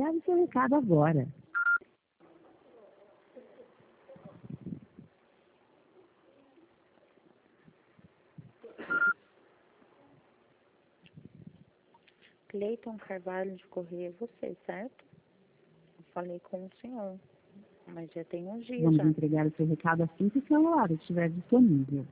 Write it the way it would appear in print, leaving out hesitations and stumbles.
Grave seu recado agora. Cleiton Carvalho de Correia, você, certo? Eu falei com o senhor, mas já tem uns dias Vamos já. entregar o seu recado assim que o celular estiver disponível.